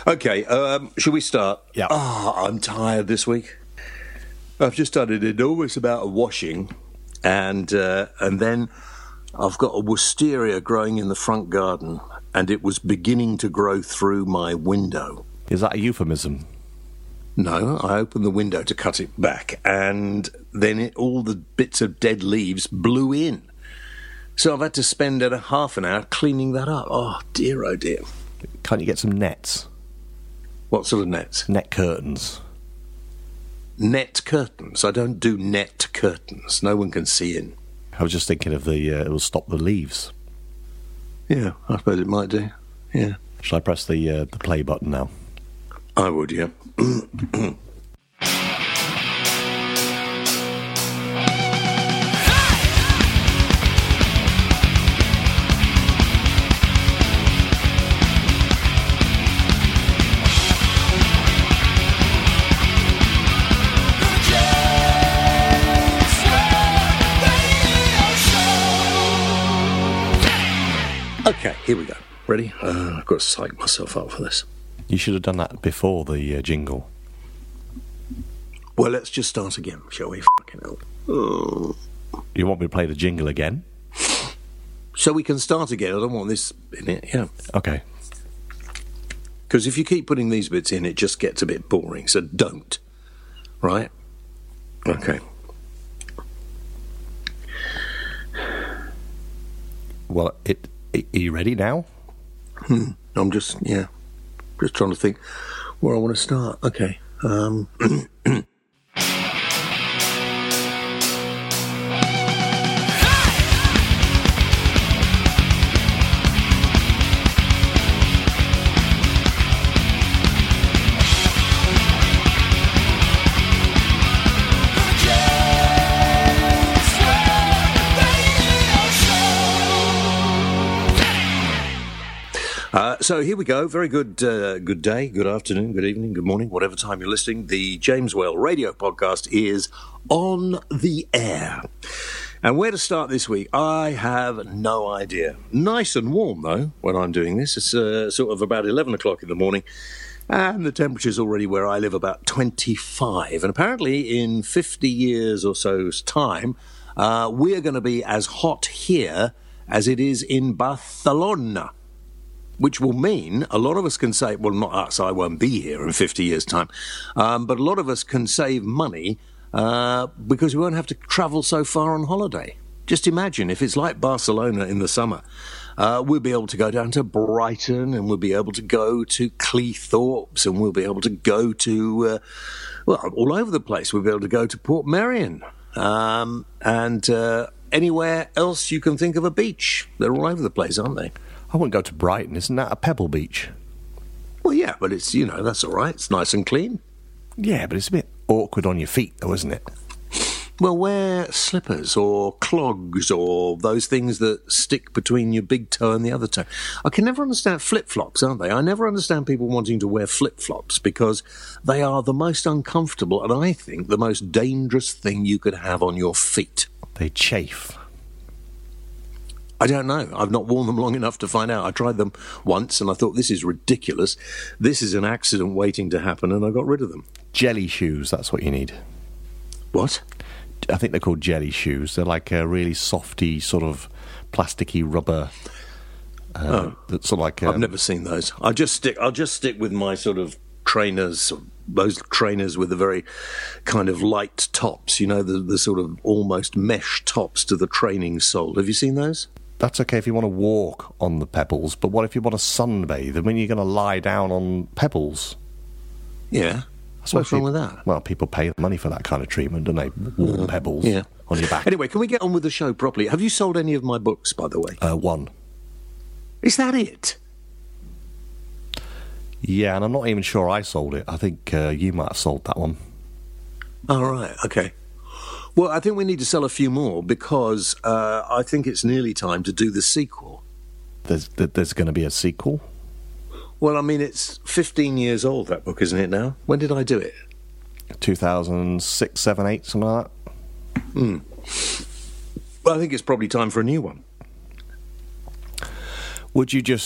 Okay, shall we start? Yeah. I'm tired this week. I've just done an enormous amount of washing, and then I've got a wisteria growing in the front garden, and it was beginning to grow through my window. Is that a euphemism? No, I opened the window to cut it back, and then all the bits of dead leaves blew in. So I've had to spend a half an hour cleaning that up. Oh, dear, oh, dear. Can't you get some nets? What sort of nets? Net curtains. Net curtains. I don't do net curtains. No one can see in. I was just thinking of it will stop the leaves. Yeah, I suppose it might do. Yeah. Shall I press the play button now? I would, yeah. Okay, here we go. Ready? I've got to psych myself up for this. You should have done that before the jingle. Well, let's just start again, shall we? Fucking hell. Oh. You want me to play the jingle again? So we can start again. I don't want this in it, yeah. Okay. Because if you keep putting these bits in, it just gets a bit boring, so don't. Right? Okay. Well, are you ready now? I'm just trying to think where I want to start. Okay. So here we go. Very good good day, good afternoon, good evening, good morning, whatever time you're listening. The James Well radio podcast is on the air. And where to start this week, I have no idea. Nice and warm, though, when I'm doing this. It's sort of about 11 o'clock in the morning, and the temperature's already where I live about 25. And apparently in 50 years or so's time, we're going to be as hot here as it is in Barcelona. Which will mean a lot of us can say, well, not us, I won't be here in 50 years' time, but a lot of us can save money because we won't have to travel so far on holiday. Just imagine if it's like Barcelona in the summer. We'll be able to go down to Brighton, and we'll be able to go to Cleethorpes, and we'll be able to go to, all over the place. We'll be able to go to Port Merion and anywhere else you can think of a beach. They're all over the place, aren't they? I wouldn't go to Brighton. Isn't that a pebble beach? Well, yeah, but it's, that's all right. It's nice and clean. Yeah, but it's a bit awkward on your feet, though, isn't it? Well, wear slippers or clogs or those things that stick between your big toe and the other toe. I can never understand flip-flops, aren't they? I never understand people wanting to wear flip-flops because they are the most uncomfortable and I think the most dangerous thing you could have on your feet. They chafe. I don't know. I've not worn them long enough to find out. I tried them once and I thought, this is ridiculous. This is an accident waiting to happen, and I got rid of them. Jelly shoes, that's what you need. What? I think they're called jelly shoes. They're like a really softy, sort of plasticky rubber. That's sort of like. I've never seen those. I'll just stick with my sort of trainers, those trainers with the very kind of light tops. The sort of almost mesh tops to the training sole. Have you seen those? That's okay if you want to walk on the pebbles, but what if you want to sunbathe? And when you're going to lie down on pebbles? Yeah. What's wrong with that? Well, people pay money for that kind of treatment, don't they? Warm pebbles on your back. Anyway, can we get on with the show properly? Have you sold any of my books, by the way? One. Is that it? Yeah, and I'm not even sure I sold it. I think you might have sold that one. All right, okay. Well, I think we need to sell a few more because I think it's nearly time to do the sequel. There's going to be a sequel? Well, I mean, it's 15 years old, that book, isn't it now? When did I do it? 2006, 7, 8, something like that. Well, I think it's probably time for a new one. Would you just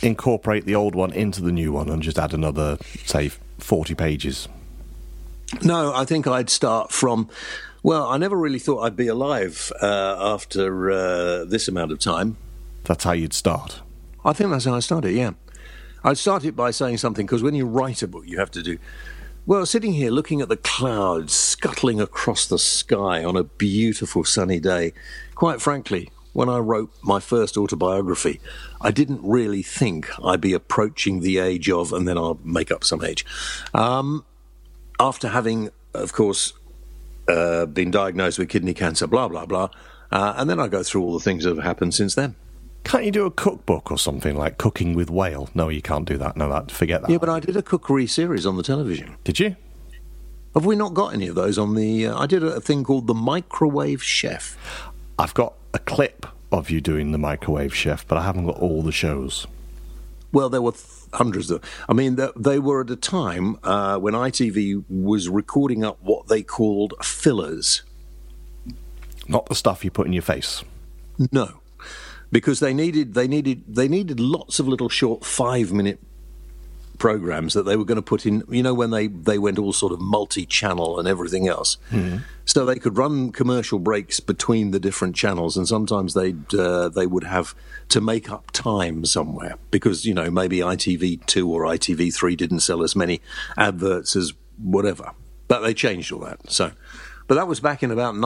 incorporate the old one into the new one and just add another, say, 40 pages? No, I think I'd start from... Well, I never really thought I'd be alive after this amount of time. That's how you'd start? I think that's how I started, yeah. I'd start it by saying something, because when you write a book, you have to do... Well, sitting here looking at the clouds scuttling across the sky on a beautiful sunny day, quite frankly, when I wrote my first autobiography, I didn't really think I'd be approaching the age of, and then I'll make up some age, after having, of course... been diagnosed with kidney cancer, blah, blah, blah. And then I go through all the things that have happened since then. Can't you do a cookbook or something, like Cooking with Whale? No, you can't do that. No, forget that. Yeah, but I did a cookery series on the television. Did you? Have we not got any of those on the... I did a thing called The Microwave Chef. I've got a clip of you doing The Microwave Chef, but I haven't got all the shows. Well, there were hundreds of... I mean, they were at a time when ITV was recording up what they called fillers. Not the stuff you put in your face? No, because they needed lots of little short 5-minute programs that they were going to put in, you know, when they went all sort of multi-channel and everything else. Mm-hmm. So they could run commercial breaks between the different channels, and sometimes they would have to make up time somewhere because, you know, maybe ITV2 or ITV3 didn't sell as many adverts as whatever. But they changed all that. So, but that was back in about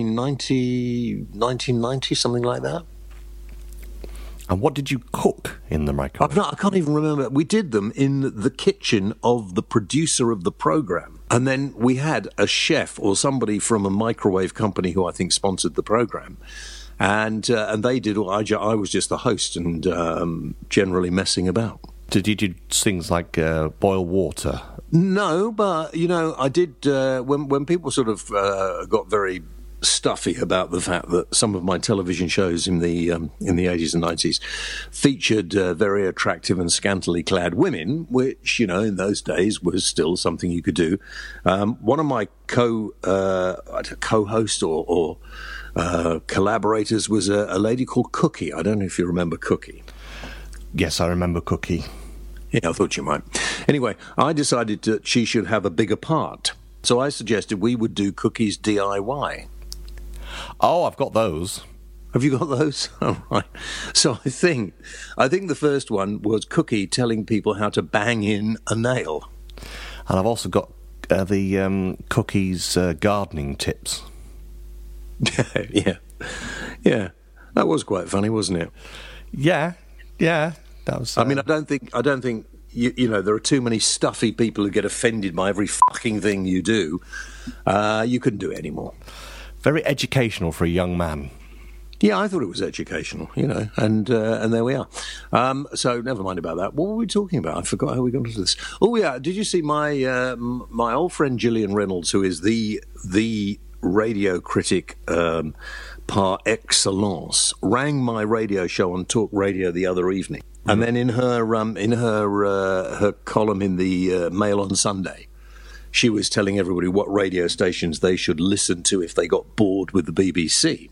1990, something like that. And what did you cook in the microwave? I can't even remember. We did them in the kitchen of the producer of the programme. And then we had a chef or somebody from a microwave company who I think sponsored the programme. And they did all. I was just the host and generally messing about. Did you do things like boil water? No, but, you know, I did... when people sort of got very... stuffy about the fact that some of my television shows in the 80s and 90s featured very attractive and scantily clad women, which, you know, in those days was still something you could do. One of my co-hosts or collaborators was a lady called Cookie. I don't know if you remember Cookie. Yes, I remember Cookie. Yeah, I thought you might. Anyway, I decided that she should have a bigger part. So I suggested we would do Cookie's DIY. Oh, I've got those. Have you got those? All right. So I think the first one was Cookie telling people how to bang in a nail. And I've also got the Cookie's gardening tips. Yeah. That was quite funny, wasn't it? Yeah. That was. I mean, I don't think you know, there are too many stuffy people who get offended by every fucking thing you do. You couldn't do it anymore. Very educational for a young man. Yeah, I thought it was educational, you know, and there we are. So never mind about that. What were we talking about? I forgot how we got into this. Oh yeah, did you see my my old friend Gillian Reynolds, who is the radio critic par excellence, rang my radio show on Talk Radio the other evening, and then in her column in the Mail on Sunday, she was telling everybody what radio stations they should listen to if they got bored with the BBC.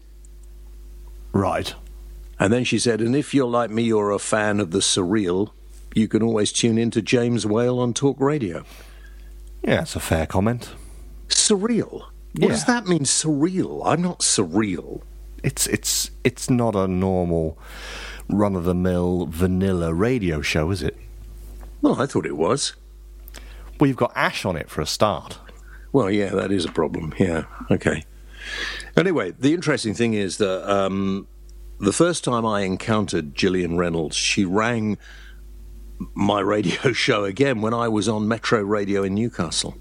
Right. And then she said, and if you're like me, you're a fan of the surreal, you can always tune in to James Whale on Talk Radio. Yeah, that's a fair comment. Surreal? What does that mean, surreal? I'm not surreal. It's not a normal run-of-the-mill vanilla radio show, is it? Well, I thought it was. Well, you've got Ash on it for a start. Well, yeah, that is a problem. Yeah, okay. Anyway, the interesting thing is that the first time I encountered Gillian Reynolds, she rang my radio show again when I was on Metro Radio in Newcastle.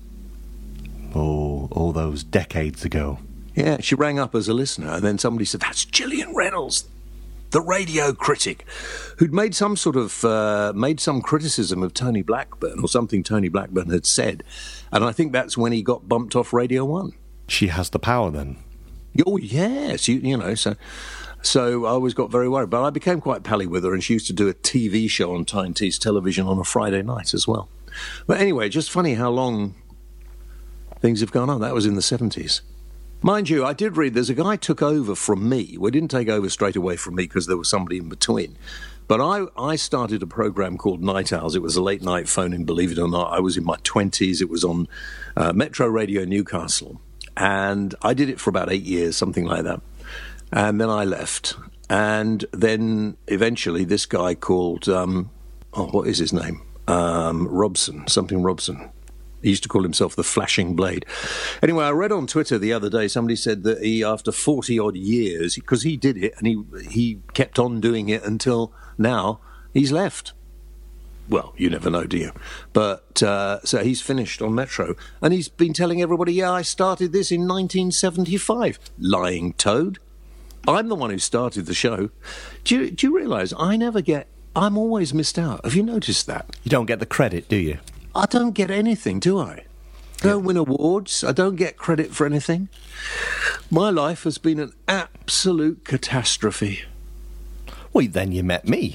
Oh, all those decades ago. Yeah, she rang up as a listener, and then somebody said, that's Gillian Reynolds, the radio critic, who'd made some sort of made some criticism of Tony Blackburn or something Tony Blackburn had said, and I think that's when he got bumped off Radio 1. She has the power then. Oh yes, you know. So I always got very worried, but I became quite pally with her, and she used to do a TV show on TNT's television on a Friday night as well. But anyway, just funny how long things have gone on. That was in the 70s. Mind you, I did read there's a guy took over from me. We didn't take over straight away from me because there was somebody in between. But I started a program called Night Owls. It was a late night phone-in, believe it or not. I was in my 20s. It was on Metro Radio Newcastle. And I did it for about 8 years, something like that. And then I left. And then eventually this guy called, what is his name? Robson, something Robson. He used to call himself the Flashing Blade. Anyway, I read on Twitter the other day, somebody said that he, after 40-odd years, because he did it and he kept on doing it until now, he's left. Well, you never know, do you? But, so he's finished on Metro. And he's been telling everybody, yeah, I started this in 1975. Lying toad. I'm the one who started the show. Do you realise I'm always missed out. Have you noticed that? You don't get the credit, do you? I don't get anything, do I? I don't win awards. I don't get credit for anything. My life has been an absolute catastrophe. Well, then you met me.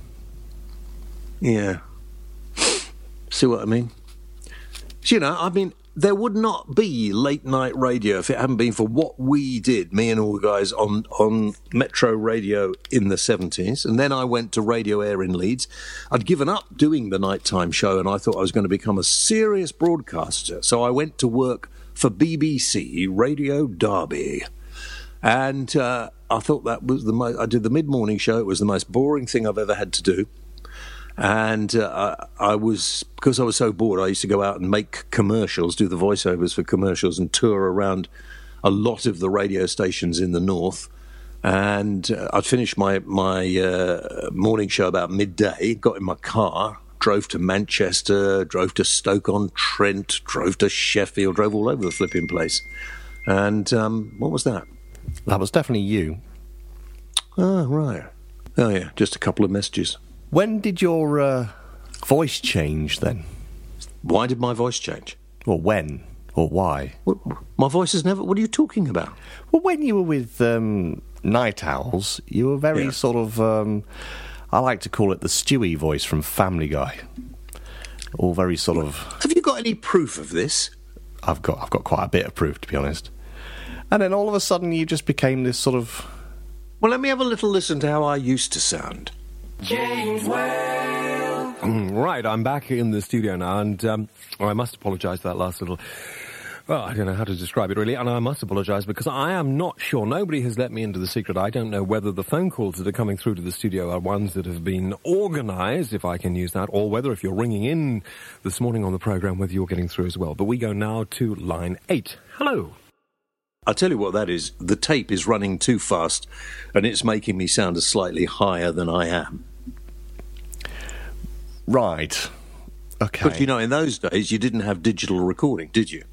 Yeah. See what I mean? So, there would not be late night radio if it hadn't been for what we did, me and all the guys on Metro Radio in the 70s. And then I went to Radio Air in Leeds. I'd given up doing the nighttime show and I thought I was going to become a serious broadcaster. So I went to work for BBC Radio Derby. And I thought that was I did the mid-morning show. It was the most boring thing I've ever had to do. And because I was so bored, I used to go out and make commercials, do the voiceovers for commercials and tour around a lot of the radio stations in the north. And I'd finished my morning show about midday, got in my car, drove to Manchester, drove to Stoke-on-Trent, drove to Sheffield, drove all over the flipping place. And what was that? That was definitely you. Oh, right. Oh, yeah, just a couple of messages. When did your voice change, then? Why did my voice change? Or when? Or why? My voice has never... What are you talking about? Well, when you were with Night Owls, you were very sort of... I like to call it the Stewie voice from Family Guy. All very sort of... Have you got any proof of this? I've got quite a bit of proof, to be honest. And then all of a sudden you just became this sort of... Well, let me have a little listen to how I used to sound. James Whale. Right, I'm back in the studio now, and I must apologise for that last little... Well, I don't know how to describe it, really, and I must apologise because I am not sure. Nobody has let me into the secret. I don't know whether the phone calls that are coming through to the studio are ones that have been organised, if I can use that, or whether if you're ringing in this morning on the programme, whether you're getting through as well. But we go now to line 8. Hello. I'll tell you what that is. The tape is running too fast, and it's making me sound slightly higher than I am. Right. Okay. But, in those days, you didn't have digital recording, did you?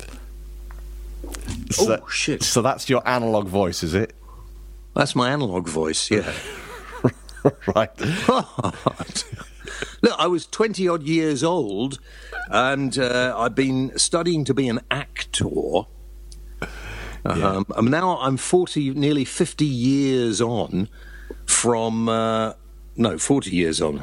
So, shit. So that's your analogue voice, is it? That's my analogue voice, yeah. Right. Look, I was 20-odd years old, and I've been studying to be an actor. Yeah. Now I'm 40, nearly 50 years on from... 40 years on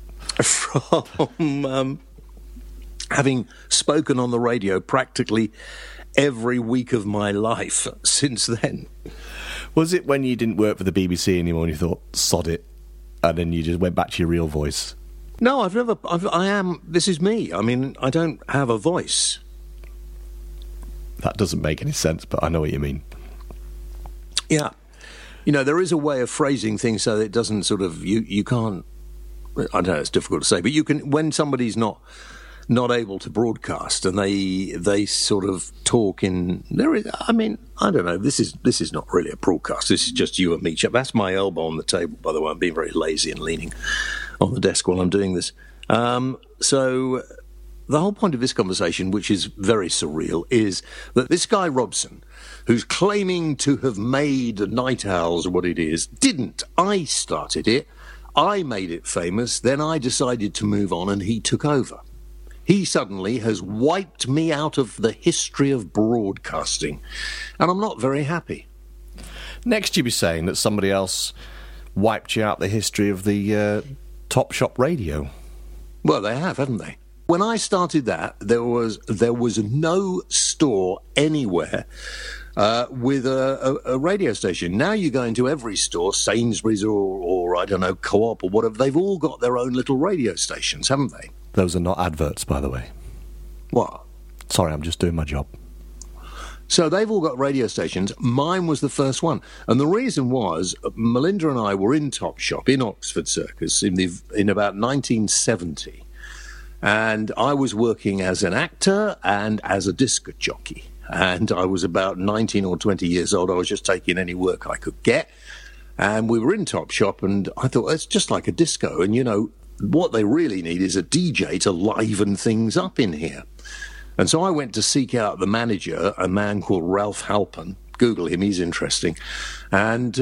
from having spoken on the radio practically every week of my life since then. Was it when you didn't work for the BBC anymore and you thought, sod it, and then you just went back to your real voice? No, this is me. I mean, I don't have a voice. That doesn't make any sense, but I know what you mean. Yeah. There is a way of phrasing things so that it doesn't sort of... You can't... I know it's difficult to say, but you can... When somebody's not able to broadcast and they sort of talk in... I don't know. This is not really a broadcast. This is just you and me. That's my elbow on the table, by the way. I'm being very lazy and leaning on the desk while I'm doing this. So... The whole point of this conversation, which is very surreal, is that this guy Robson, who's claiming to have made Night Owls what it is, didn't. I started it. I made it famous. Then I decided to move on and he took over. He suddenly has wiped me out of the history of broadcasting. And I'm not very happy. Next you'll be saying that somebody else wiped you out the history of the Top Shop Radio. Well, they have, haven't they? When I started that, there was no store anywhere with a radio station. Now you go into every store, Sainsbury's or I don't know, Co-op or whatever, they've all got their own little radio stations, haven't they? Those are not adverts, by the way. What? Sorry, I'm just doing my job. So they've all got radio stations. Mine was the first one. And the reason was, Melinda and I were in Topshop in Oxford Circus in about 1970. And I was working as an actor and as a disc jockey. And I was about 19 or 20 years old. I was just taking any work I could get. And we were in Topshop, and I thought, it's just like a disco. And, you know, what they really need is a DJ to liven things up in here. And so I went to seek out the manager, a man called Ralph Halpin. Google him, he's interesting. And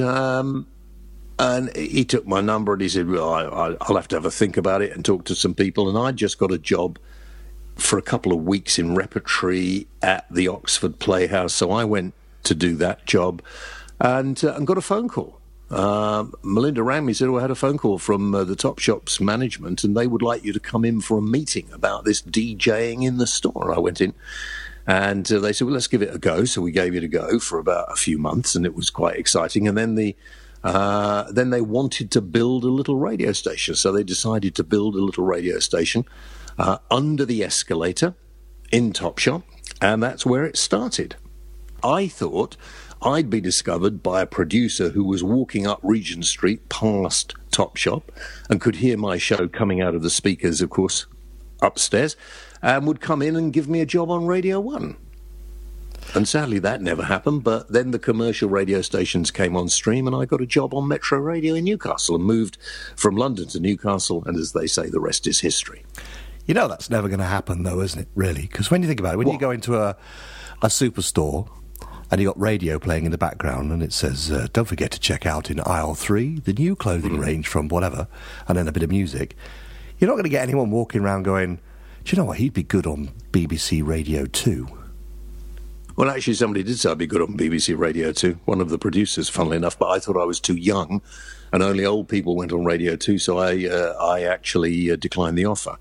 he took my number and he said, well, I'll have to have a think about it and talk to some people. And I just got a job for a couple of weeks in repertory at the Oxford Playhouse. So I went to do that job and got a phone call. Melinda rang me and said, I had a phone call from the Topshop's management and they would like you to come in for a meeting about this DJing in the store. I went in and they said, well, let's give it a go. So we gave it a go for about a few months and it was quite exciting. And then then they wanted to build a little radio station. So they decided to build a little radio station under the escalator in Topshop, and that's where it started. I thought I'd be discovered by a producer who was walking up Regent Street past Topshop and could hear my show coming out of the speakers, of course, upstairs, and would come in and give me a job on Radio 1. And sadly, that never happened, but then the commercial radio stations came on stream and I got a job on Metro Radio in Newcastle and moved from London to Newcastle, and as they say, the rest is history. You know that's never going to happen, though, isn't it, really? Because when you think about it, when you go into a superstore and you got radio playing in the background and it says, don't forget to check out in aisle 3, the new clothing range from whatever, and then a bit of music, you're not going to get anyone walking around going, do you know what, he'd be good on BBC Radio 2. Well, actually, somebody did say I'd be good on BBC Radio 2, one of the producers, funnily enough, but I thought I was too young and only old people went on Radio 2, so I actually declined the offer.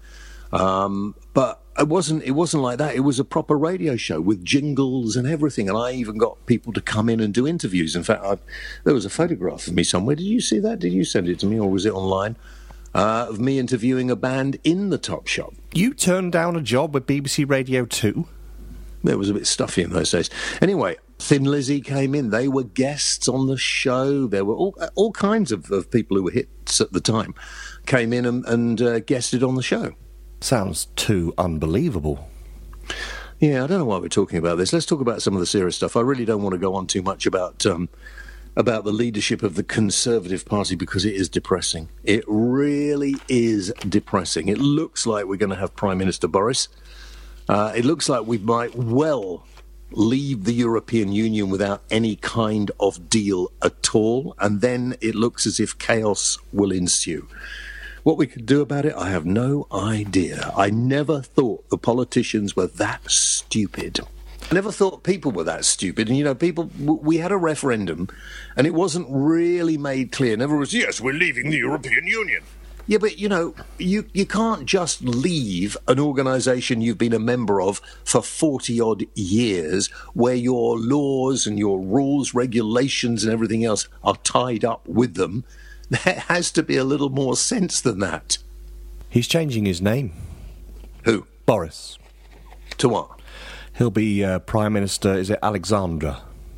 But it wasn't like that. It was a proper radio show with jingles and everything, and I even got people to come in and do interviews. In fact, there was a photograph of me somewhere. Did you see that? Did you send it to me, or was it online? Of me interviewing a band in the Topshop. You turned down a job with BBC Radio 2? It was a bit stuffy in those days. Anyway, Thin Lizzy came in. They were guests on the show. There were all kinds of people who were hits at the time came in and guested on the show. Sounds too unbelievable. Yeah, I don't know why we're talking about this. Let's talk about some of the serious stuff. I really don't want to go on too much about the leadership of the Conservative Party because it is depressing. It really is depressing. It looks like we're going to have Prime Minister Boris. It looks like we might well leave the European Union without any kind of deal at all, and then it looks as if chaos will ensue. What we could do about it, I have no idea. I never thought the politicians were that stupid. I never thought people were that stupid. And, you know, we had a referendum, and it wasn't really made clear. Never was, yes, we're leaving the European Union. Yeah, but, you know, you can't just leave an organisation you've been a member of for 40-odd years where your laws and your rules, regulations and everything else are tied up with them. There has to be a little more sense than that. He's changing his name. Who? Boris. To what? He'll be Prime Minister, is it Alexandra?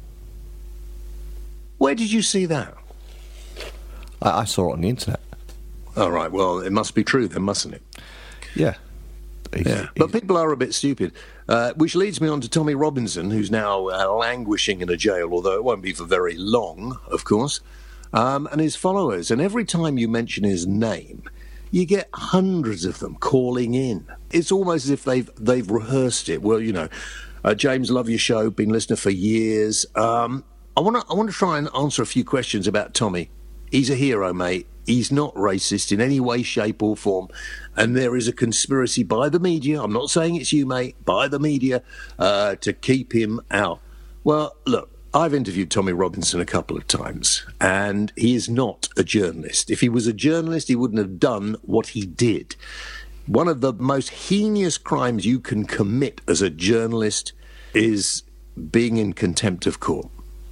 Where did you see that? I saw it on the internet. All right, well, it must be true then, mustn't it? Yeah. But people are a bit stupid, which leads me on to Tommy Robinson, who's now languishing in a jail, although it won't be for very long, of course, and his followers. And every time you mention his name, you get hundreds of them calling in. It's almost as if they've rehearsed it. Well, you know, James, love your show, been listening for years. I want to try and answer a few questions about Tommy. He's a hero, mate. He's not racist in any way, shape or form. And there is a conspiracy by the media, I'm not saying it's you, mate, by the media, to keep him out. Well, look, I've interviewed Tommy Robinson a couple of times, and he is not a journalist. If he was a journalist, he wouldn't have done what he did. One of the most heinous crimes you can commit as a journalist is being in contempt of court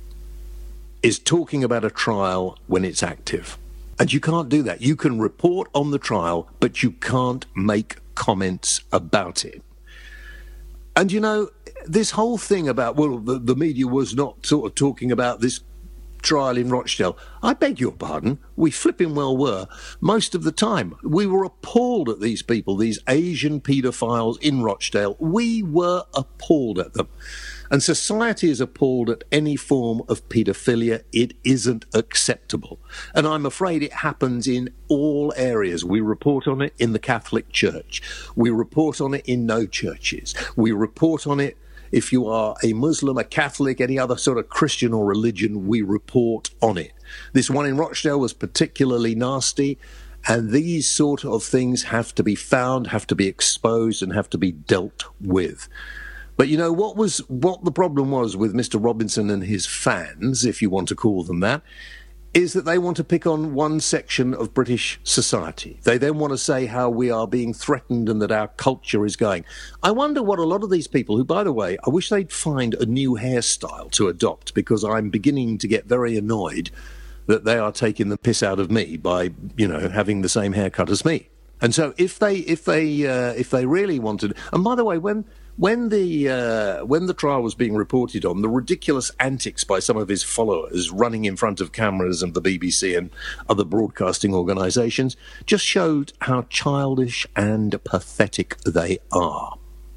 is talking about a trial when it's active. And you can't do that. You can report on the trial, but you can't make comments about it. And, you know, this whole thing about, well, the media was not sort of talking about this trial in Rochdale. I beg your pardon, we flipping well were. Most of the time, we were appalled at these people, these Asian paedophiles in Rochdale. We were appalled at them. And society is appalled at any form of paedophilia. It isn't acceptable. And I'm afraid it happens in all areas. We report on it in the Catholic Church. We report on it in no churches. We report on it if you are a Muslim, a Catholic, any other sort of Christian or religion, we report on it. This one in Rochdale was particularly nasty, and these sort of things have to be found, have to be exposed, and have to be dealt with. But you know, what the problem was with Mr. Robinson and his fans, if you want to call them that, is that they want to pick on one section of British society. They then want to say how we are being threatened and that our culture is going. I wonder what a lot of these people, who, by the way, I wish they'd find a new hairstyle to adopt, because I'm beginning to get very annoyed that they are taking the piss out of me by, you know, having the same haircut as me. And so if they really wanted, and by the way, when the trial was being reported on, the ridiculous antics by some of his followers running in front of cameras and the BBC and other broadcasting organisations just showed how childish and pathetic they are.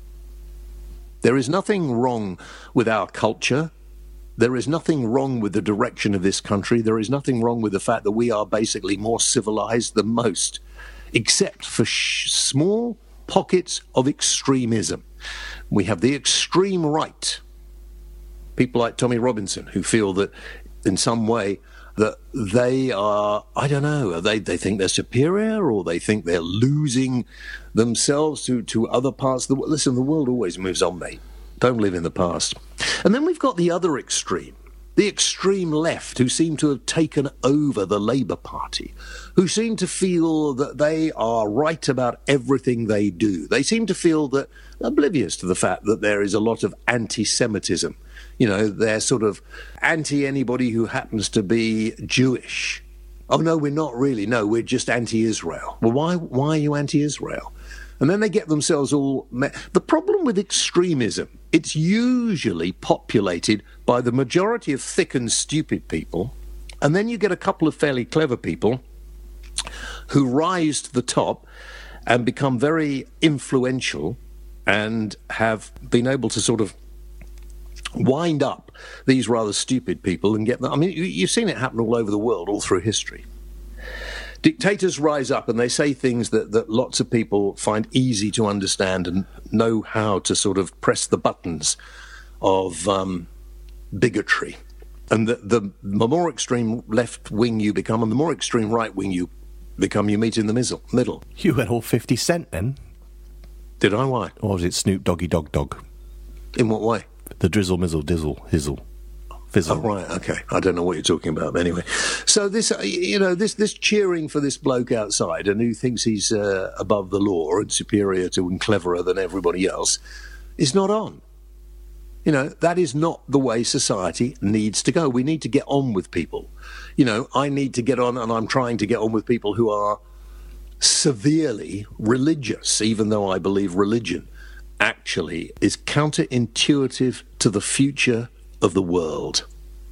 There is nothing wrong with our culture. There is nothing wrong with the direction of this country. There is nothing wrong with the fact that we are basically more civilised than most, except for small pockets of extremism. We have the extreme right, people like Tommy Robinson, who feel that in some way that they are, I don't know, they think they're superior, or they think they're losing themselves to other parts of the world. Listen, the world always moves on, mate. Don't live in the past. And then we've got the other extreme, the extreme left, who seem to have taken over the Labour Party, who seem to feel that they are right about everything they do. They seem to feel that, oblivious to the fact that there is a lot of anti-Semitism. You know, they're sort of anti-anybody who happens to be Jewish. Oh, no, we're not really. No, we're just anti-Israel. Well, why are you anti-Israel? And then they get themselves all... The problem with extremism, it's usually populated by the majority of thick and stupid people, and then you get a couple of fairly clever people who rise to the top and become very influential and have been able to sort of wind up these rather stupid people and get them... I mean, you've seen it happen all over the world, all through history. Dictators rise up and they say things that lots of people find easy to understand and know how to sort of press the buttons of bigotry. And the more extreme left wing you become and the more extreme right wing you become, you meet in the middle. You went all 50 Cent then. Did I? Why? Or was it Snoop Doggy Dog Dog? In what way? The drizzle, mizzle, dizzle, hizzle. Fizzle. Oh, right, okay. I don't know what you're talking about, but anyway. So this, you know, this cheering for this bloke outside and who thinks he's above the law and superior to and cleverer than everybody else is not on. You know, that is not the way society needs to go. We need to get on with people. You know, I need to get on, and I'm trying to get on with people who are severely religious, even though I believe religion actually is counterintuitive to the future of the world.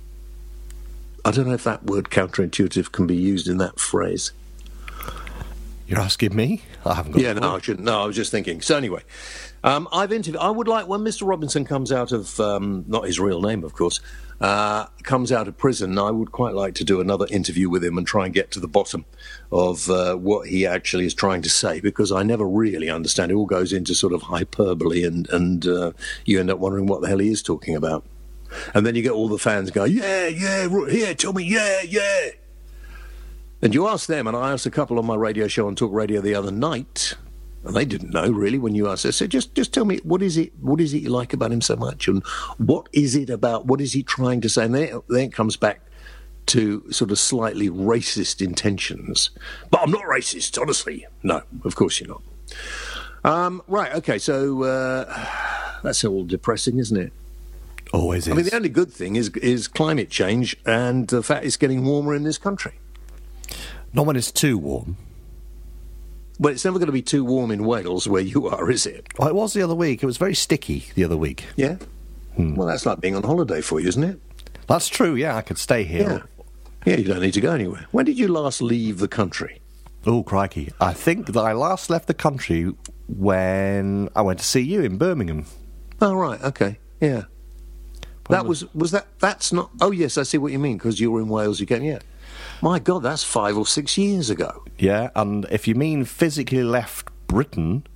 I don't know if that word counterintuitive can be used in that phrase. You're asking me? I haven't got Yeah, no, I shouldn't. No, I was just thinking. So anyway, I've interviewed... I would like, when Mr. Robinson comes out of... not his real name, of course, comes out of prison, I would quite like to do another interview with him and try and get to the bottom of what he actually is trying to say, because I never really understand. It all goes into sort of hyperbole and you end up wondering what the hell he is talking about. And then you get all the fans going, yeah, here, Tommy, yeah. And you ask them, and I asked a couple on my radio show on Talk Radio the other night, and they didn't know really when you asked. I said, just tell me, what is it you like about him so much? And what is it about, what is he trying to say? And then it comes back to sort of slightly racist intentions. But I'm not racist, honestly. No, of course you're not. Right, okay, so that's all depressing, isn't it? Always is. I mean, the only good thing is climate change and the fact it's getting warmer in this country. Not when it's too warm. Well, it's never going to be too warm in Wales where you are, is it? Well, it was the other week. It was very sticky the other week. Yeah? Well, that's like being on holiday for you, isn't it? That's true, yeah. I could stay here. Yeah, you don't need to go anywhere. When did you last leave the country? Oh, crikey. I think that I last left the country when I went to see you in Birmingham. Oh, right, okay, yeah. That's not... Oh, yes, I see what you mean, because you were in Wales, you came, yeah. My God, that's 5 or 6 years ago. Yeah, and if you mean physically left Britain,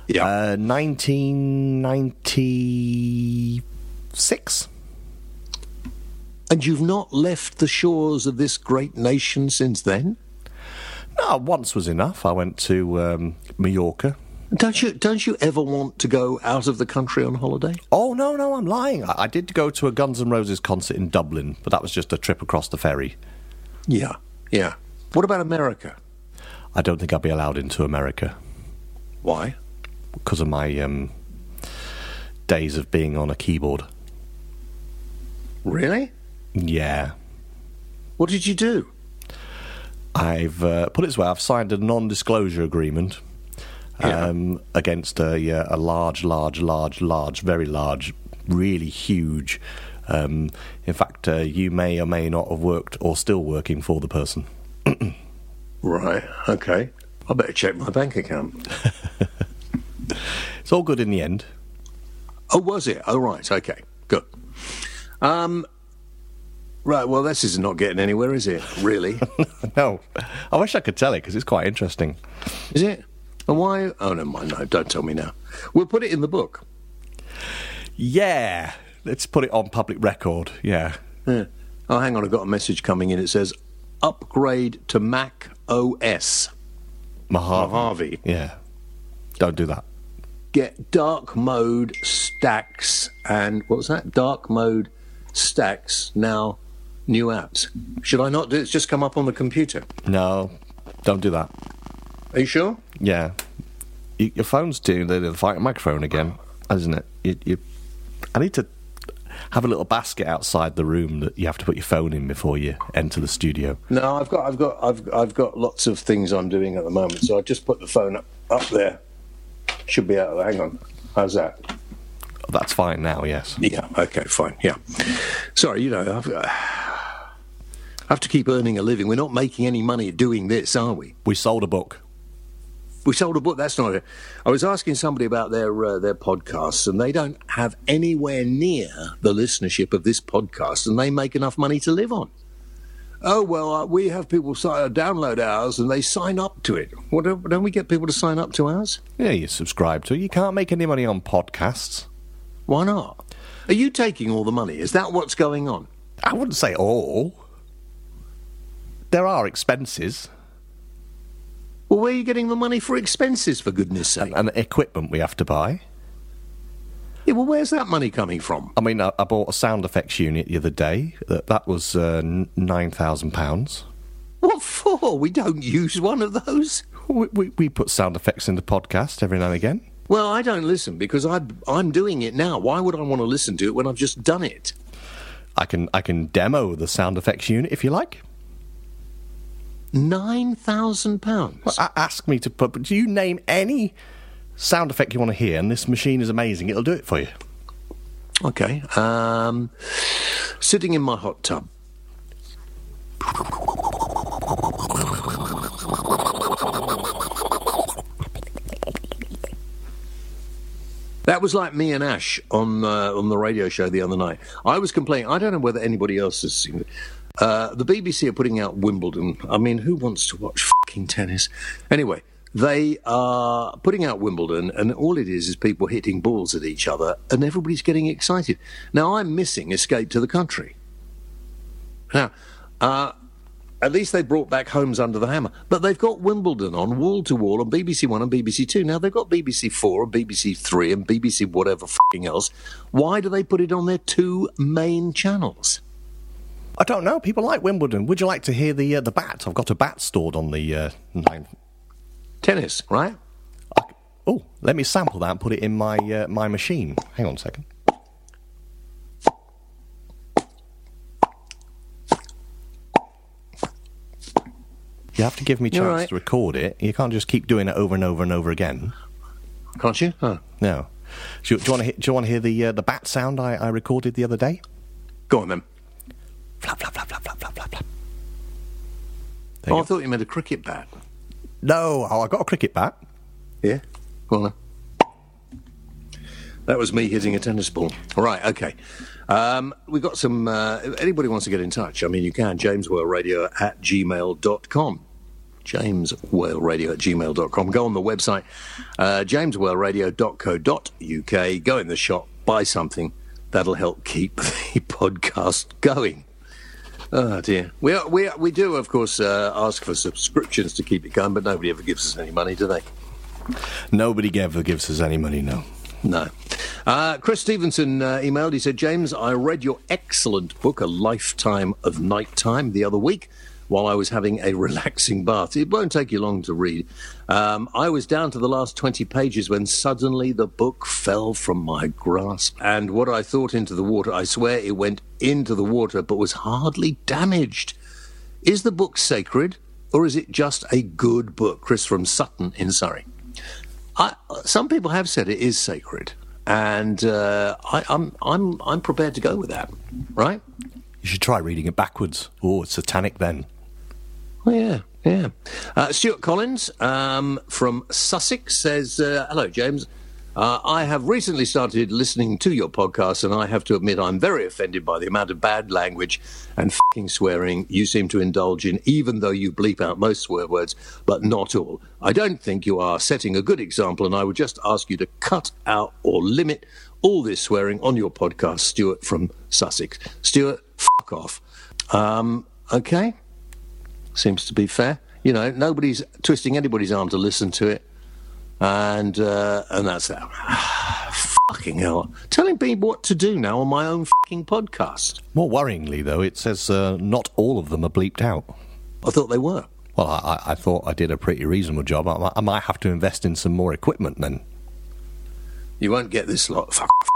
1996. And you've not left the shores of this great nation since then? No, once was enough. I went to Mallorca. Don't you ever want to go out of the country on holiday? Oh, no, I'm lying. I did go to a Guns N' Roses concert in Dublin, but that was just a trip across the ferry. Yeah. What about America? I don't think I'll be allowed into America. Why? Because of my days of being on a keyboard. Really? Yeah. What did you do? I've put it this way, I've signed a non-disclosure agreement against a large, very large, really huge. In fact, you may or may not have worked or still working for the person. Right, okay. I better check my bank account. It's all good in the end. Oh, was it? Oh, right, okay, good. Right, well, this is not getting anywhere, is it? Really? No. I wish I could tell it, because it's quite interesting. Is it? And why? Oh, never mind, no, don't tell me now. We'll put it in the book. Yeah. Let's put it on public record, yeah. Oh, hang on, I've got a message coming in. It says, upgrade to Mac OS. Mojave. Yeah. Don't do that. Get dark mode stacks and... What was that? Dark mode stacks, now new apps. Should I not do it? It's just come up on the computer. No, don't do that. Are you sure? Yeah. Your phone's doing the microphone again, isn't it? I need to have a little basket outside the room that you have to put your phone in before you enter the studio. No, I've got lots of things I'm doing at the moment, so I just put the phone up there. Should be out of there. Hang on. How's that? That's fine now, yes. Yeah, okay, fine, yeah. Sorry, I have to keep earning a living. We're not making any money doing this, are we? We sold a book. We sold a book, that's not it. I was asking somebody about their podcasts, and they don't have anywhere near the listenership of this podcast, and they make enough money to live on. Oh, well, we have people download ours, and they sign up to it. Don't we get people to sign up to ours? Yeah, you subscribe to it. You can't make any money on podcasts. Why not? Are you taking all the money? Is that what's going on? I wouldn't say all. There are expenses. Well, where are you getting the money for expenses, for goodness sake? And equipment we have to buy. Yeah, well, where's that money coming from? I mean, I bought a sound effects unit the other day. That was £9,000. What for? We don't use one of those. We put sound effects in the podcast every now and again. Well, I don't listen because I'm doing it now. Why would I want to listen to it when I've just done it? I can demo the sound effects unit if you like. £9,000. Well, ask me to put. Do you name any sound effect you want to hear? And this machine is amazing. It'll do it for you. Okay. Sitting in my hot tub. That was like me and Ash on the radio show the other night. I was complaining. I don't know whether anybody else has seen it. The BBC are putting out Wimbledon. I mean, who wants to watch fucking tennis? Anyway, they are putting out Wimbledon, and all it is people hitting balls at each other, and everybody's getting excited. Now, I'm missing Escape to the Country. Now, at least they brought back Homes Under the Hammer. But they've got Wimbledon on wall-to-wall on BBC One and BBC Two. Now, they've got BBC Four and BBC Three and BBC whatever fucking else. Why do they put it on their two main channels? I don't know. People like Wimbledon. Would you like to hear the bat? I've got a bat stored on the 9. Tennis, right? Let me sample that and put it in my my machine. Hang on a second. give me a chance right. to record it. You can't just keep doing it over and over and over again. Can't you? Oh. No. Do you want to hear the bat sound I recorded the other day? Go on, then. Flap, flap, flap, flap, flap, flap, flap. I thought you meant a cricket bat. No, I got a cricket bat. Yeah? Go on, then. That was me hitting a tennis ball. All right, okay. We've got some... if anybody wants to get in touch, I mean, you can. jameswhaleradio@gmail.com. jameswhaleradio@gmail.com. Go on the website, jameswhaleradio.co.uk. Go in the shop, buy something. That'll help keep the podcast going. Oh, dear. We do, of course, ask for subscriptions to keep it going, but nobody ever gives us any money, do they? Nobody ever gives us any money, no. No. Chris Stevenson emailed. He said, James, I read your excellent book, A Lifetime of Nighttime, the other week while I was having a relaxing bath. It won't take you long to read. I was down to the last 20 pages when suddenly the book fell from my grasp. And what I thought into the water, I swear it went into the water, but was hardly damaged. Is the book sacred, or is it just a good book? Chris from Sutton in Surrey. Some people have said it is sacred, and I'm prepared to go with that. Right? You should try reading it backwards. Oh, it's satanic then. Oh, yeah. Stuart Collins from Sussex says, hello, James. I have recently started listening to your podcast, and I have to admit I'm very offended by the amount of bad language and f***ing swearing you seem to indulge in, even though you bleep out most swear words, but not all. I don't think you are setting a good example, and I would just ask you to cut out or limit all this swearing on your podcast. Stuart from Sussex. Stuart, fuck off. Okay. Seems to be fair. You know, nobody's twisting anybody's arm to listen to it. And that's that. Fucking hell. Telling people what to do now on my own fucking podcast. More worryingly, though, it says not all of them are bleeped out. I thought they were. Well, I thought I did a pretty reasonable job. I might have to invest in some more equipment then. You won't get this lot.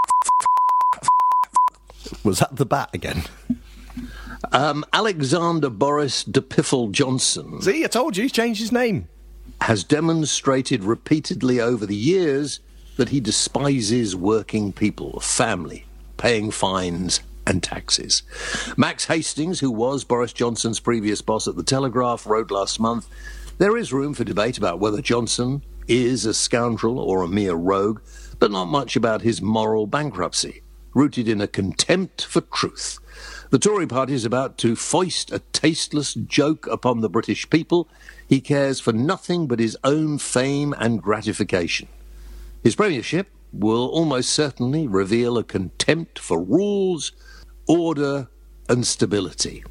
Was that the bat again? Alexander Boris de Piffle Johnson. See, I told you, he's changed his name. Has demonstrated repeatedly over the years that he despises working people, family, paying fines and taxes. Max Hastings, who was Boris Johnson's previous boss at the Telegraph, wrote last month, there is room for debate about whether Johnson is a scoundrel or a mere rogue, but not much about his moral bankruptcy, rooted in a contempt for truth. The Tory party is about to foist a tasteless joke upon the British people. He cares for nothing but his own fame and gratification. His premiership will almost certainly reveal a contempt for rules, order, and stability.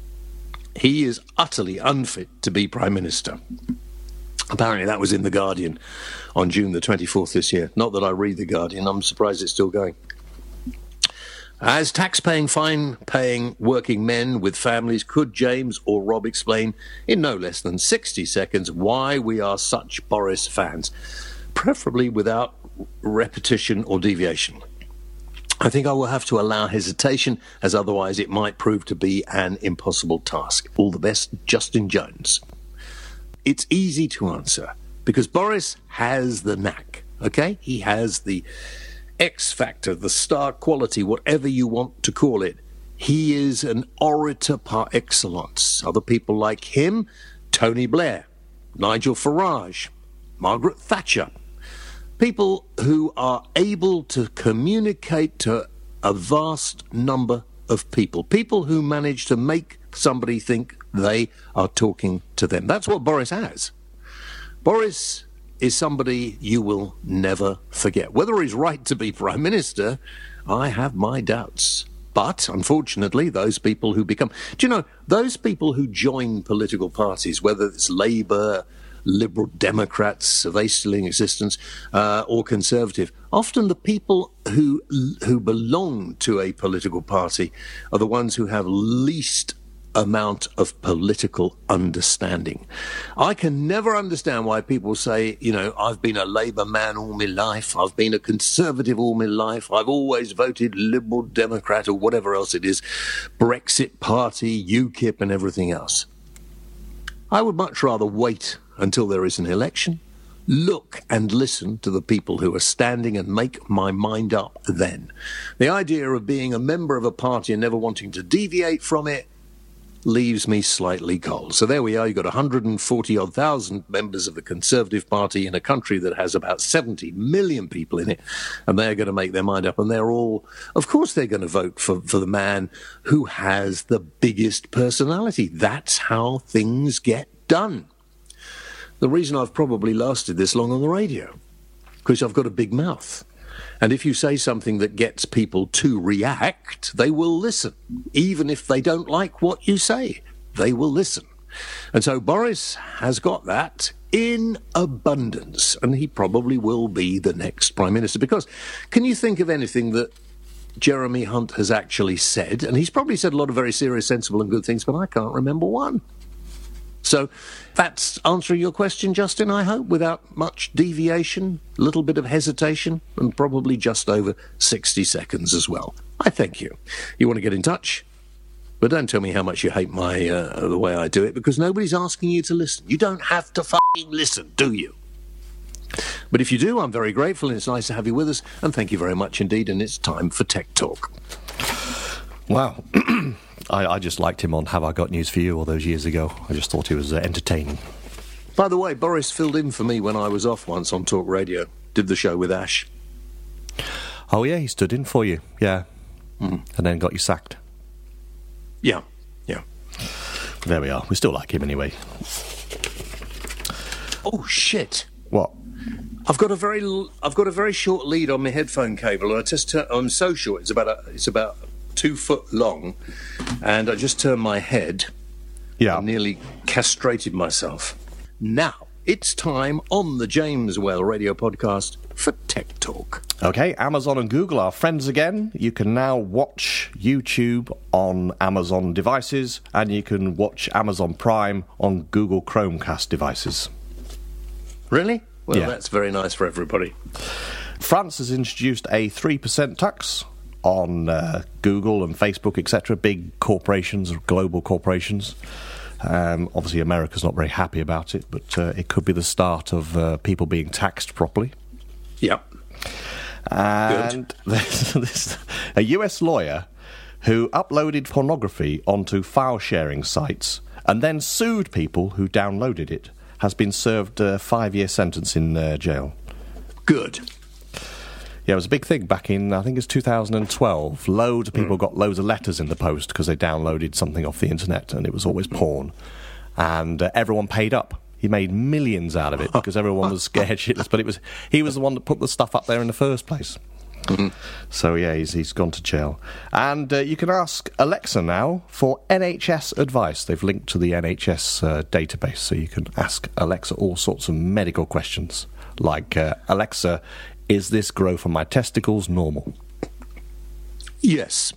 He is utterly unfit to be Prime Minister. Apparently that was in The Guardian on June the 24th this year. Not that I read The Guardian, I'm surprised it's still going. As tax-paying, fine-paying working men with families, could James or Rob explain in no less than 60 seconds why we are such Boris fans, preferably without repetition or deviation? I think I will have to allow hesitation, as otherwise it might prove to be an impossible task. All the best, Justin Jones. It's easy to answer, because Boris has the knack, okay? He has the X factor, the star quality, whatever you want to call it. He is an orator par excellence. Other people like him, Tony Blair, Nigel Farage, Margaret Thatcher. People who are able to communicate to a vast number of people. People who manage to make somebody think they are talking to them. That's what Boris has. Boris is somebody you will never forget. Whether he's right to be Prime Minister, I have my doubts. But, unfortunately, those people who become... Do you know, those people who join political parties, whether it's Labour, Liberal Democrats, are they still in existence, or Conservative, often the people who belong to a political party are the ones who have least amount of political understanding. I can never understand why people say, you know, I've been a Labour man all my life, I've been a Conservative all my life, I've always voted Liberal Democrat or whatever else it is, Brexit Party, UKIP and everything else. I would much rather wait until there is an election, look and listen to the people who are standing and make my mind up then. The idea of being a member of a party and never wanting to deviate from it leaves me slightly cold. So there we are, you've got 140-odd thousand members of the Conservative Party in a country that has about 70 million people in it, and they're going to make their mind up, and they're all, of course they're going to vote for the man who has the biggest personality. That's how things get done. The reason I've probably lasted this long on the radio, because I've got a big mouth. And if you say something that gets people to react, they will listen. Even if they don't like what you say, they will listen. And so Boris has got that in abundance, and he probably will be the next Prime Minister. Because can you think of anything that Jeremy Hunt has actually said? And he's probably said a lot of very serious, sensible and good things, but I can't remember one. So that's answering your question, Justin, I hope, without much deviation, a little bit of hesitation, and probably just over 60 seconds as well. I thank you. You want to get in touch? But don't tell me how much you hate my the way I do it, because nobody's asking you to listen. You don't have to fucking listen, do you? But if you do, I'm very grateful, and it's nice to have you with us, and thank you very much indeed, and it's time for Tech Talk. Wow. I just liked him on Have I Got News For You all those years ago. I just thought he was entertaining. By the way, Boris filled in for me when I was off once on Talk Radio. Did the show with Ash. Oh, yeah, he stood in for you, yeah. And then got you sacked. Yeah. There we are. We still like him anyway. Oh, shit. What? I've got a very short lead on my headphone cable, and I'm so short. It's about 2 foot long, and I just turned my head. Yeah. I nearly castrated myself. Now, it's time on the James Well Radio Podcast for Tech Talk. Okay, Amazon and Google are friends again. You can now watch YouTube on Amazon devices, and you can watch Amazon Prime on Google Chromecast devices. Really? Well, Yeah. That's very nice for everybody. France has introduced a 3% tax on Google and Facebook, etc., big corporations, global corporations. Obviously, America's not very happy about it, but it could be the start of people being taxed properly. Yep. And there's a US lawyer who uploaded pornography onto file-sharing sites and then sued people who downloaded it, has been served a 5-year sentence in jail. Good. Yeah, it was a big thing back in, I think it's 2012. Loads of people got loads of letters in the post because they downloaded something off the internet, and it was always porn. And everyone paid up. He made millions out of it because everyone was scared shitless. But he was the one that put the stuff up there in the first place. So, yeah, he's gone to jail. And you can ask Alexa now for NHS advice. They've linked to the NHS database, so you can ask Alexa all sorts of medical questions. Like, Alexa, is this growth on my testicles normal? Yes.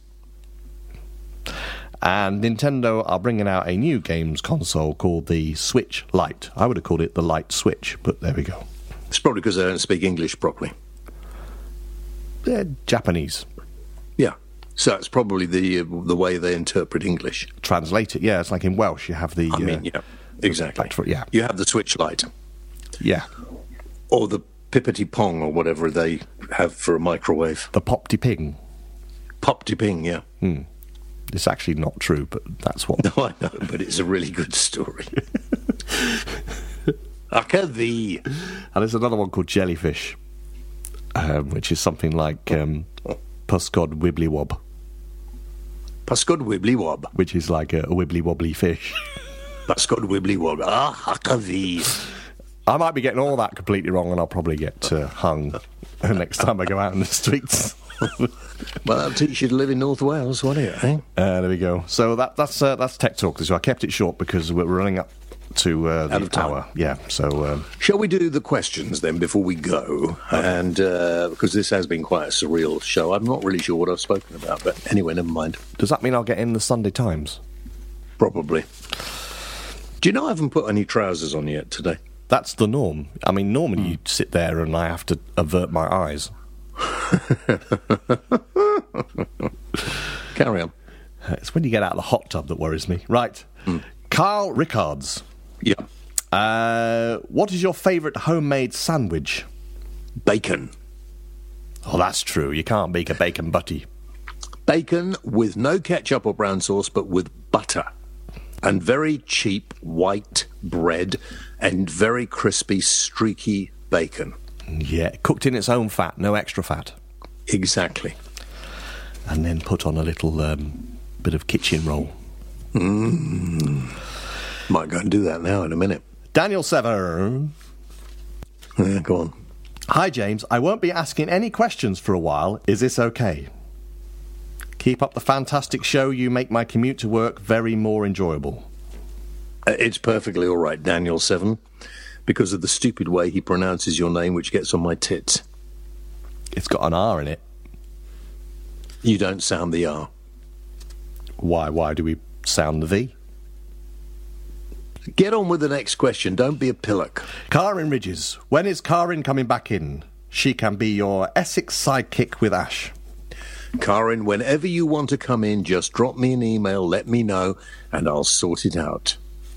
And Nintendo are bringing out a new games console called the Switch Lite. I would have called it the Lite Switch, but there we go. It's probably because they don't speak English properly. They're Japanese. Yeah. So it's probably the way they interpret English. Translate it, yeah. It's like in Welsh, you have the... yeah, exactly. Yeah. You have the Switch Lite. Yeah. Or the Pippity Pong, or whatever they have for a microwave. The Pop-de-Ping. Pop-de-Ping, yeah. It's actually not true, but that's what... No, I know, but it's a really good story. Akadhi. And there's another one called Jellyfish, which is something like Puscod Wibbly Wob. Puscod Wibbly Wob. Which is like a wibbly wobbly fish. Puscod Wibbly Wob. Akadhi. I might be getting all that completely wrong, and I'll probably get hung next time I go out in the streets. Well, that'll teach you to live in North Wales, won't it, eh? There we go. So that's Tech Talk. So I kept it short because we're running up to the hour. Yeah, so... Shall we do the questions, then, before we go? And because this has been quite a surreal show. I'm not really sure what I've spoken about, but anyway, never mind. Does that mean I'll get in the Sunday Times? Probably. Do you know I haven't put any trousers on yet today? That's the norm. I mean, normally you sit there and I have to avert my eyes. Carry on. It's when you get out of the hot tub that worries me. Right. Carl Rickards. What is your favourite homemade sandwich? Bacon. Oh, that's true. You can't make a bacon butty. Bacon with no ketchup or brown sauce, but with butter. And very cheap white bread and very crispy, streaky bacon. Yeah, cooked in its own fat, no extra fat. Exactly. And then put on a little bit of kitchen roll. Might go and do that now in a minute. Daniel Severn. Yeah, go on. Hi, James. I won't be asking any questions for a while. Is this okay? Keep up the fantastic show. You make my commute to work very more enjoyable. It's perfectly all right, Daniel Severn, because of the stupid way he pronounces your name, which gets on my tits. It's got an R in it. You don't sound the R. Why? Why do we sound the V? Get on with the next question. Don't be a pillock. Karin Ridges. When is Karin coming back in? She can be your Essex sidekick with Ash. Karin, whenever you want to come in, just drop me an email, let me know, and I'll sort it out.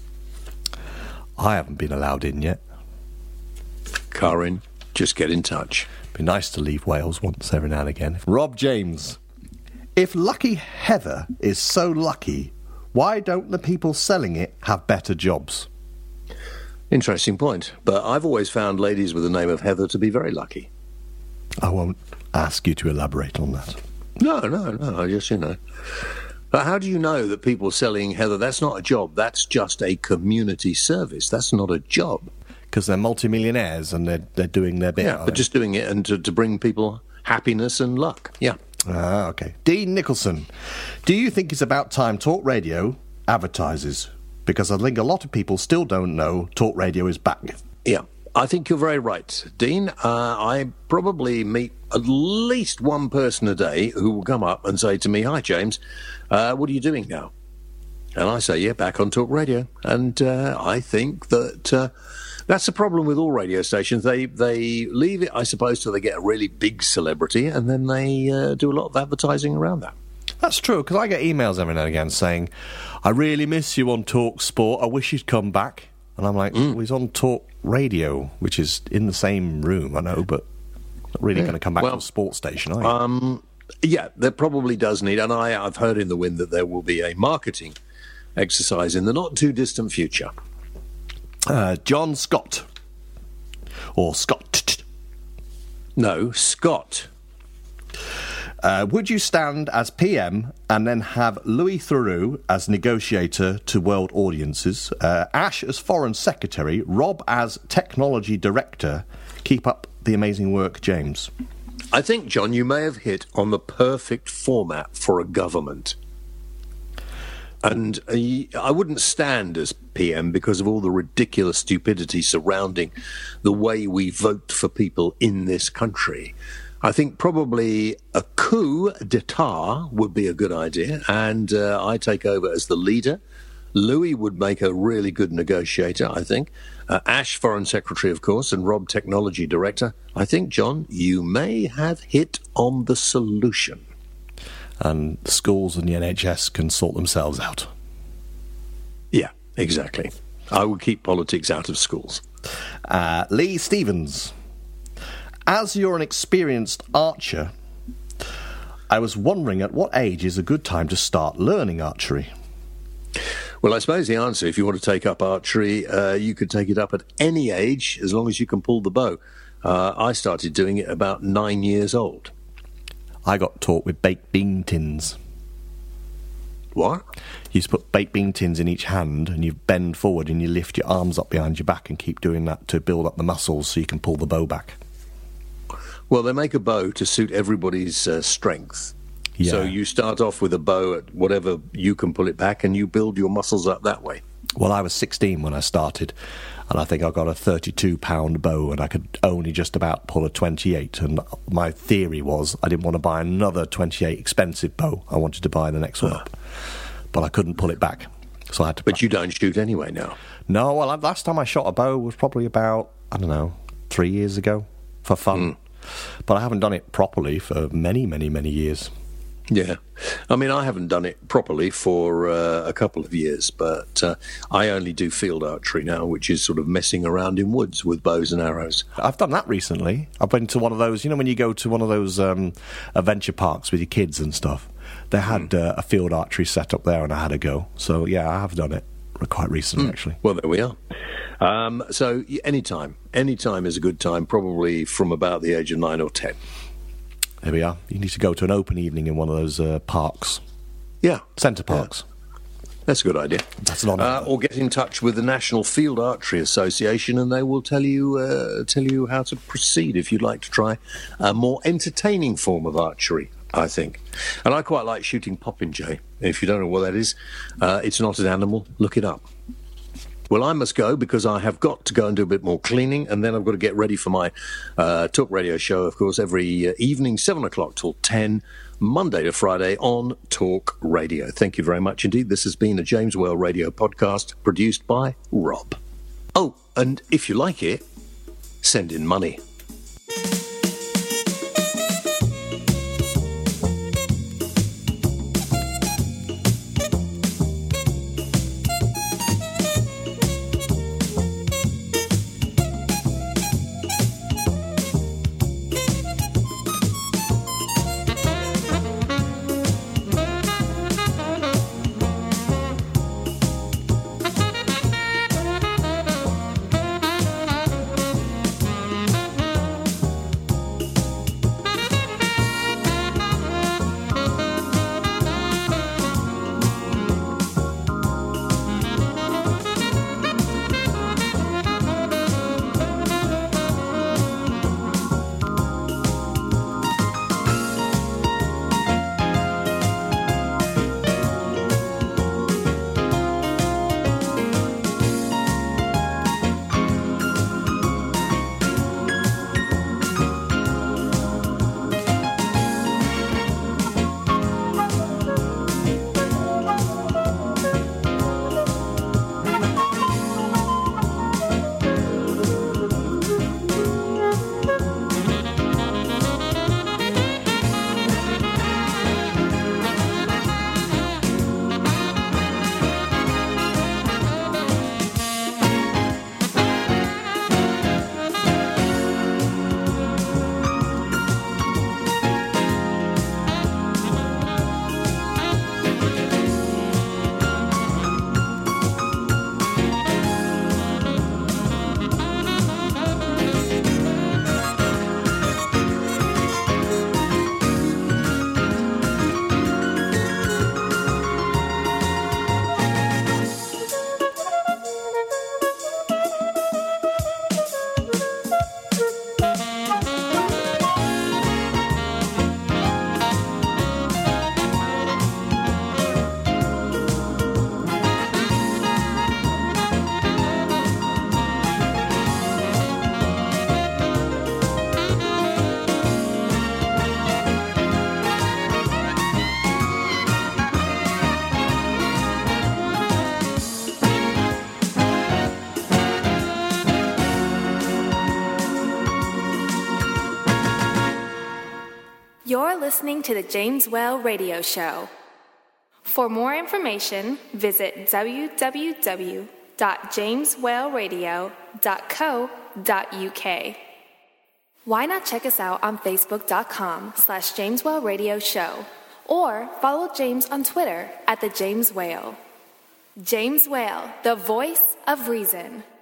I haven't been allowed in yet. Karin, just get in touch. Be nice to leave Wales once every now and again. Rob James. If Lucky Heather is so lucky, why don't the people selling it have better jobs? Interesting point. But I've always found ladies with the name of Heather to be very lucky. I won't ask you to elaborate on that. No, I just, But how do you know that people selling Heather, that's not a job, that's just a community service, that's not a job? Because they're multimillionaires and they're doing their bit. Yeah, but just doing it and to bring people happiness and luck, yeah. Ah, okay. Dean Nicholson, do you think it's about time Talk Radio advertises? Because I think a lot of people still don't know Talk Radio is back. Yeah, I think you're very right, Dean. I probably meet at least one person a day who will come up and say to me, "Hi, James, what are you doing now?" And I say, "Yeah, back on Talk Radio." And I think that that's the problem with all radio stations. They leave it, I suppose, till they get a really big celebrity, and then they do a lot of advertising around that. That's true, because I get emails every now and again saying, "I really miss you on Talk Sport. I wish you'd come back." And I'm like, well, he's on Talk Radio, which is in the same room, I know, but not really going to come back to a sports station, are you? Yeah, there probably does need, and I've heard in the wind that there will be a marketing exercise in the not-too-distant future. John Scott. Or Scott. No, Scott. Would you stand as PM and then have Louis Theroux as negotiator to world audiences, Ash as Foreign Secretary, Rob as Technology Director? Keep up the amazing work, James. I think, John, you may have hit on the perfect format for a government. And I wouldn't stand as PM because of all the ridiculous stupidity surrounding the way we vote for people in this country. I think probably a coup d'etat would be a good idea, and I take over as the leader. Louis would make a really good negotiator, I think. Ash, Foreign Secretary, of course, and Rob, Technology Director. I think, John, you may have hit on the solution. And the schools and the NHS can sort themselves out. Yeah, exactly. I would keep politics out of schools. Lee Stevens. As you're an experienced archer, I was wondering at what age is a good time to start learning archery? Well, I suppose the answer, if you want to take up archery, you could take it up at any age, as long as you can pull the bow. I started doing it about 9 years old. I got taught with baked bean tins. What? You just put baked bean tins in each hand and you bend forward and you lift your arms up behind your back and keep doing that to build up the muscles so you can pull the bow back. Well, they make a bow to suit everybody's strength. Yeah. So you start off with a bow at whatever you can pull it back and you build your muscles up that way. Well, I was 16 when I started, and I think I got a 32-pound bow, and I could only just about pull a 28, and my theory was I didn't want to buy another 28 expensive bow. I wanted to buy the next one up, but I couldn't pull it back, so I had to... But you don't shoot anyway now? No, well, last time I shot a bow was probably about, 3 years ago, for fun. But I haven't done it properly for many, many, many years. Yeah. I mean, I haven't done it properly for a couple of years, but I only do field archery now, which is sort of messing around in woods with bows and arrows. I've done that recently. I've been to one of those, when you go to one of those adventure parks with your kids and stuff, they had a field archery set up there and I had a go. So, yeah, I have done it quite recently, actually. Well, there we are. So anytime is a good time, probably from about the age of 9 or 10. There we are. You need to go to an open evening in one of those parks. Yeah. Centre parks. Yeah. That's a good idea. That's an honour. Or get in touch with the National Field Archery Association and they will tell you how to proceed if you'd like to try a more entertaining form of archery, I think. And I quite like shooting popinjay. If you don't know what that is, it's not an animal. Look it up. Well, I must go because I have got to go and do a bit more cleaning, and then I've got to get ready for my talk radio show, of course, every evening, 7 o'clock till 10, Monday to Friday on Talk Radio. Thank you very much indeed. This has been a James Whale Radio podcast produced by Rob. Oh, and if you like it, send in money. You're listening to the James Whale Radio Show. For more information, visit www.jameswhaleradio.co.uk. Why not check us out on Facebook.com/James Whale Radio Show or follow James on Twitter @The James Whale. James Whale, the voice of reason.